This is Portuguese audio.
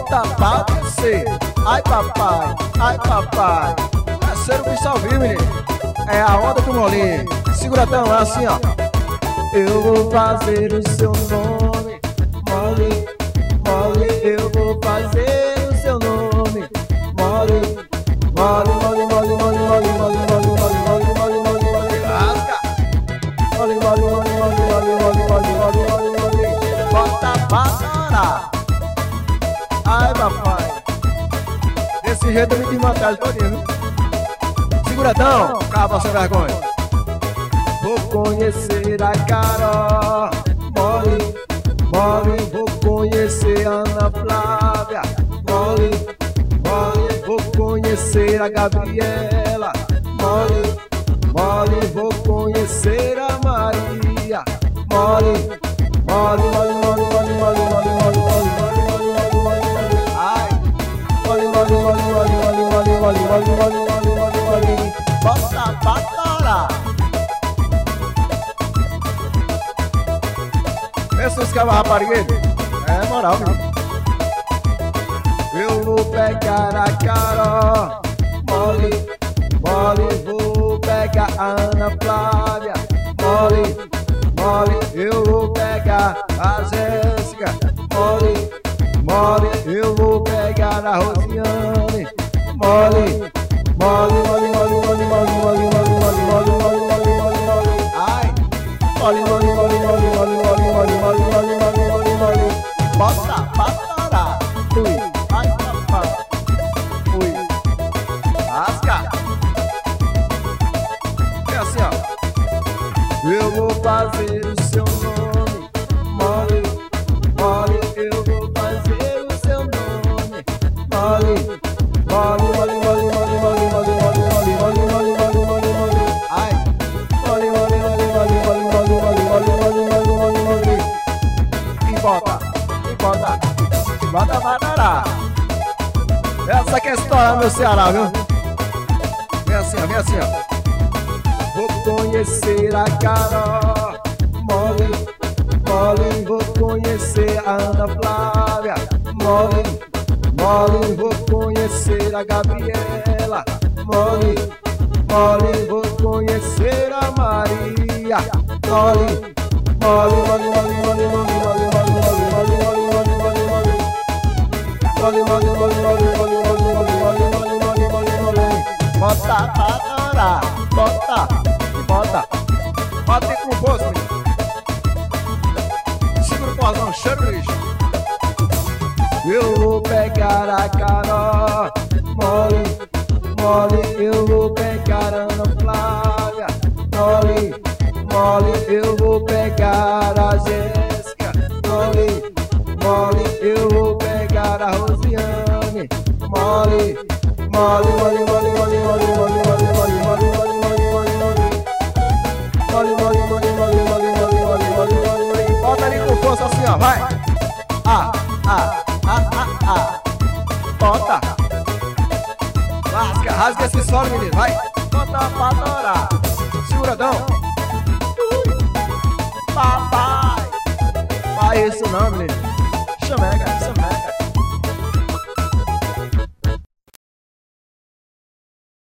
bota pra descer. Ai papai, parceiro bicho ao vivo, menino. É a onda do molinho. Segura tão assim, ó. Eu vou fazer o seu nome, mole, mole. Eu vou fazer o seu nome, mole, mole, mole, mole, mole, mole, mole, mole, mole, mole, mole, mole, mole, rasga. Mole, mole, mole, mole, mole, mole, mole, mole, mole, mole. Bota pra torar. Ai papai, desse jeito eu me desmantelho todinho, viu? Seguradão, cava sem vergonha. Vou conhecer a Carol, mole, mole. Vou conhecer a Ana Flávia, mole, mole. Vou conhecer a Gabriela, mole, mole. Vou conhecer a Maria, mole, mole, mole, mole, mole, mole, mole, mole, mole, mole, mole, mole. Ai, mole, mole, mole, mole, mole, mole, mole, mole, mole, mole, mole, mole. Bota pra torar. Pensa os cabos raparigueiros. É moral, menino. Eu vou pegar a Carol, mole, mole. Vou pegar a Ana Flávia, mole, mole. Eu vou pegar a Jéssica, mole, mole. Eu vou pegar a Rosiane, mole, mole, mole, mole, mole, mole, mole, mole, mole, mole, mole, mole, mole, mole. Ai, mole, mole, mole, mole, mole, mole, mole, mole, mole, mole, mole, mole. Bota pra torar. Ui, ai papai, ui, rasga. É assim, ó. Eu vou fazer o seu nome, mole, mole. Eu vou fazer o seu nome, mole, mole, mole, mole, mole, mole, mole, mole, mole, mole, mole, mole, mole, mole. Ai, mole, mole, mole, mole, mole, mole, mole, mole, mole, mole, mole, mole. E bota pra torar. Essa que é a história do meu Ceará, viu? Vem assim, ó, vem assim, ó. Vou conhecer a Carol, mole, mole. Vou conhecer a Ana Flávia, mole, mole. Vou conhecer a Gabriela, mole, mole. Vou conhecer a Maria, mole, mole, mole, mole, mole, mole, mole, mole, mole, mole, mole, mole, mole, mole. Mole, mole, mole, mole, mole, mole, mole, mole, mole, mole, mole, mole. Bota pra torar. Bota e bota. Bota com força, menino. Segura o pozão, cheiro do lixo. Eu vou pegar a Carol, mole, mole. Eu vou pegar a Ana Flávia, mole, mole. Eu vou pegar a Jéssica, mole, mole. Eu vou pegar a Rosiane, mole, mole, mole, mole, mole, mole, mole, mole, mole, mole, mole, mole, mole, mole. Mole, mole, mole, mole, mole, mole, mole, mole, mole, mole. Bota ali com força assim, ó, vai. Bota. Rasga esse solo, menino, vai. Bota pra torar. Seguradão. Papai. Faz isso não, menino. Chamega.